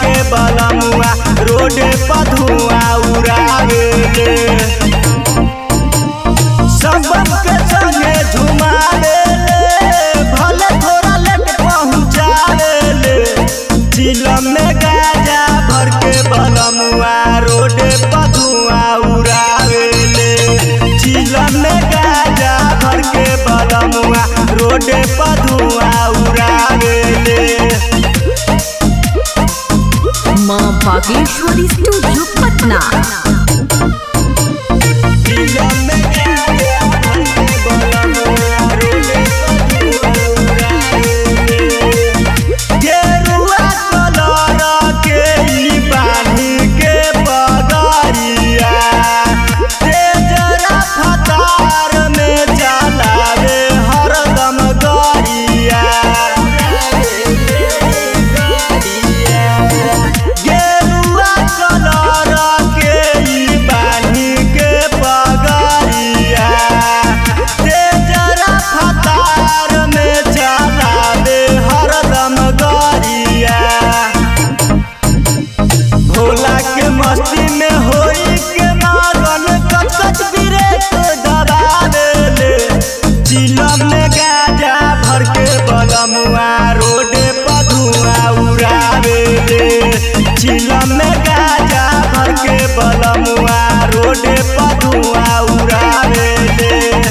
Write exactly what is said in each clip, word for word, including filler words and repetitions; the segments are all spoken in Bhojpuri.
के बलमुआ रोड पर धुआं उड़ावेले। सबम के संगे झुमावेले भले थोड़ा लेट पहुँचावेले। चिलम में गाजा भर के बलमुआ रोड पर धुआं उड़ावेले। चिलम में गाजा भर के बलमुआ रोड पर धुआं उड़ावेले। माँ बागेश्वरी स्टूडियो पटना। मस्ती में होई के मारन कच ब्रेक दबावेले। चिलम में गाजा भर के बलमुआ रोड पर धुआं उड़ावेले। चिलम में गाजा भर के बलमुआ रोड पर धुआं उड़ावेले।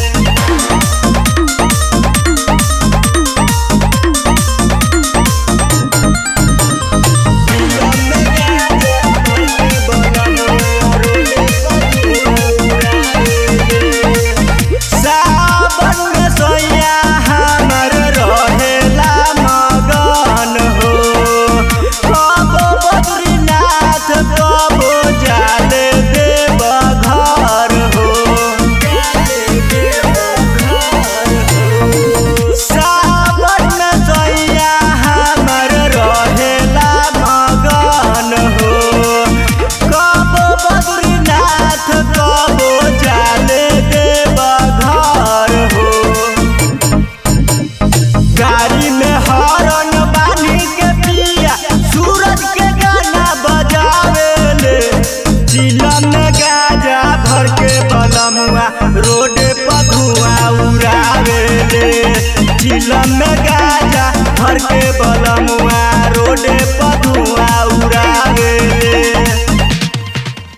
गाड़ी में हॉर्न बानी के पिया सूरज के गाना बजावेले। चिलम में गाजा भर के बलमुआ रोड पर धुआं उड़ावेले। चिलम में गाजा भर के बलमुआ